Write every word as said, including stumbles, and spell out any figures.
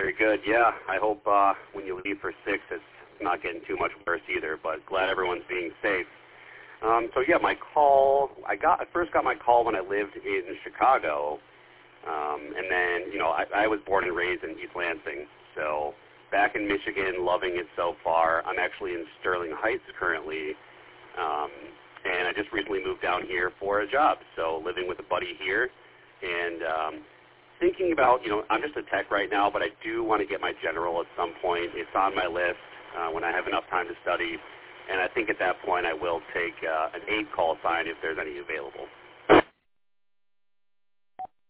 Very good. Yeah, I hope uh, when you leave for six, it's not getting too much worse either. But glad everyone's being safe. Um, so yeah, my call. I got I first got my call when I lived in Chicago, um, and then you know I, I was born and raised in East Lansing. So back in Michigan, loving it so far. I'm actually in Sterling Heights currently, um, and I just recently moved down here for a job. So living with a buddy here, and um, thinking about, you know, I'm just a tech right now, but I do want to get my general at some point. It's on my list uh, when I have enough time to study, and I think at that point I will take uh, an eight call sign if there's any available.